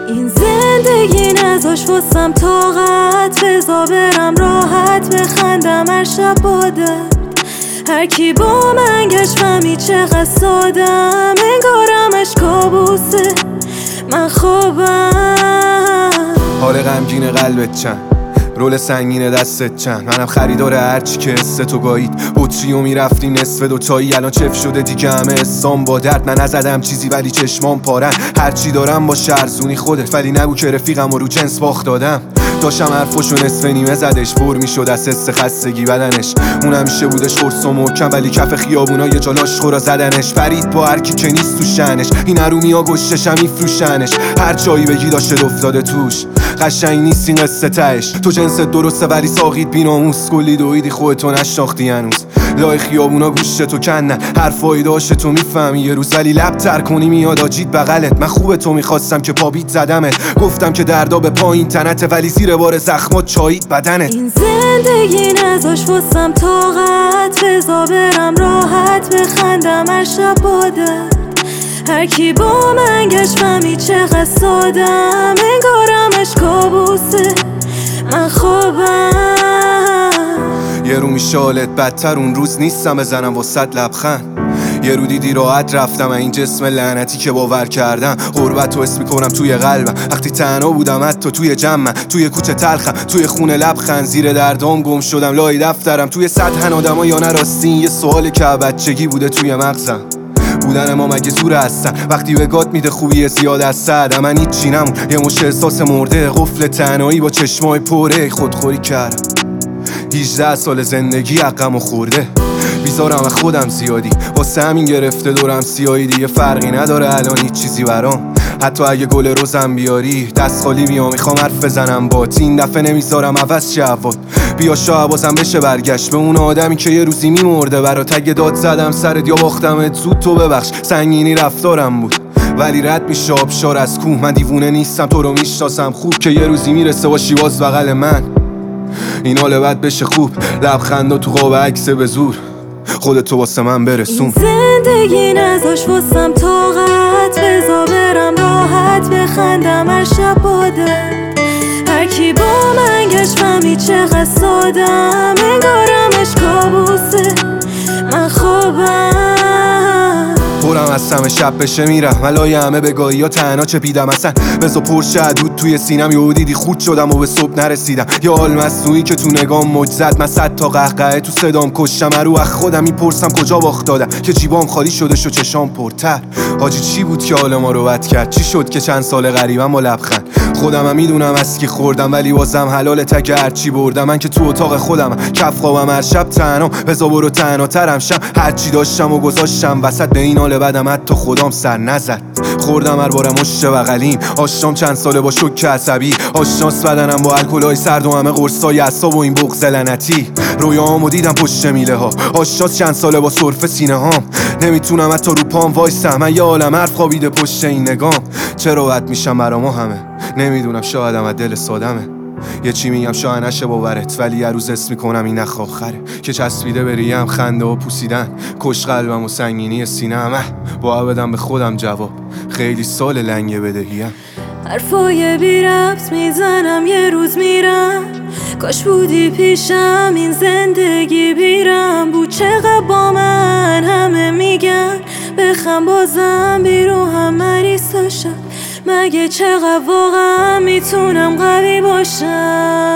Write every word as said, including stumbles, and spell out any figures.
این زندگی نذاش واسم طاقت، بزا برم راحت بخندم هر شب با درد. هر کی با من گشت فهمید چقدر سادم، انگارمش کابوسه من خوابم. حال غمگین قلبت چند، رول سنگین دستت چند، منم خریدار هرچی که حس تو گایید. بطری و میرفتیم نصف دوتایی، الان چف شده دیگه همه حسام با درد. من نزدم چیزی ولی چشمام پارن، هرچی دارم با شرزونی خودت، ولی نگو که رفیقم و رو جنس باخت دادم. داشتم حرفاشو نصف نیمه زدش، پر میشد از حس خستگی بدنش. اون همیشه بودش قرص و محکم، ولی کف خیابونا یه جا لاشخورا زدنش. فرید با هر کی که نیست تو شنش، این حرومیا گشتشم میفروشنش. هر جایی بگی داشته افتاده توش، قشنگ نیست این قصه تهش. تو جنست درسته ولی ساقید بیناموس، کلی دویدی خودتو نشناختی هنوز. لای خیابونا گوشت تو کنن، حرفایی داشته تو میفهمی یه روز، ولی لب تر کنی میاد آجید بغلت. من خوبه تو میخواستم که پابیت زدمت، گفتم که دردا به پایین تنته، ولی زیر بار زخمات چایید بدنت. این زندگی نذاش واسم طاقت، بزا برم راحت بخندم هر شب با درد. هر کی با من گشت فهمید چقدر سادم، انگارمش کابوسه من خوابم. یه رو میشه حالت بدتر، اون روز نیستم بزنم واسط لبخند. یه رو دیدی راحت رفتم این جسم لعنتی که باور کردم. غربت رو حس میکنم توی قلبم، وقتی تنها بودم حتی توی جمعم. توی کوچه تلخم، توی خونه لبخند، زیر دردام گم شدم لای دفترم. توی سطح آدما یا نراستین، یه سوالی که بچگی بوده توی مغزم. بودن ما مگه زور هستن وقتی به گات میده خوبی زیاد از سرد. من هیچی نمون، یه مش احساس مرده، قفل تنهایی با چشمای پره. خودخوری کردم، هجده سال زندگی عقم و خورده. بیزارم از خودم زیادی، واسه همین گرفته دورم سیاهی. دیگه فرقی نداره الان هیچ چیزی برام، حتی اگه گل روزم بیاری. دست خالی میام میخوام حرف بزنم بات، این دفعه نمیذارم عوض شه هوات. بیا شاید بازم بشه برگشت به اون آدمی که یه روزی میمرده برات. اگه داد زدم سرت یا باختمت زود تو ببخش، سنگینی رفتارم بود ولی رد میشه آبشار از کوه. من دیوونه نیستم، تو رو میشناسم خوب، که یه روزی میرسه باشی باز بغل من. این حال بد بشه خوب، لبخند و تو قاب عکس به زور، خودتو واسه من برسون. این زندگی نذاش واسم طاقت، بزا برم راحت بخندم هر شب با درد. هر کی با من گشت فهمید چقدر سادم، انگارمش کابوسه من خوابم. پرم از همه شب بشه میرم، ملای همه بگاهی یا تنها چپیدم. اصلا بزا پرشه عدود توی سینم، یهو دیدی خود شدم و به صبح نرسیدم. یا حال مصنوعی که تو نگام موج زد، من صد تا قهقهه تو صدام کشتم. رو از خودم میپرسم کجا باخت دادم که جیبام خالی شده شو چشام پرتر. حاجی چی بود که حال ما رو بد کرد؟ چی شد که چند سال غریبم با لبخند؟ خودم هم میدونم از کی خوردم، ولی واسم حلاله تک هرچی بردم. من که تو اتاق خودم کف خوابم هر شب تنها، بزا برو تنها ترم شم. هرچی داشتم و گذاشتم وسط، به این حال بدم حتی خودم سر نزد. خوردم هر بارم مشت بغلیم، آشنام چند ساله با شوک عصبی. آشناس بدنم با الکلای سرد و همه قرصای اعصاب و این بغض لعنتی. رویاهامو دیدم پشت میله ها، آشناس چند ساله با سرفه سینه هام. نمیتونم حتی رو پام وایسم، من یه عالم حرف خوابیده پشت این نگام. چرا بد میشم برا ما همه؟ نمیدونم، شایدم از دل سادمه. یه چی میگم شاید نشه باورت، ولی یه روز اسم میکنم این نخ آخره که چسبیده بریم خنده و پوسیدن. کش قلبم و سنگینی سینه‌ام، با بدم به خودم جواب. خیلی سال لنگه بدهیم، حرفای بی ربط میزنم یه روز میرم. کاش بودی پیشم این زندگی بیرم بود. چقدر با من همه میگن بخم بازم بیرو هم مریض تاشم. مگه چقدر واقعا میتونم قوی باشم؟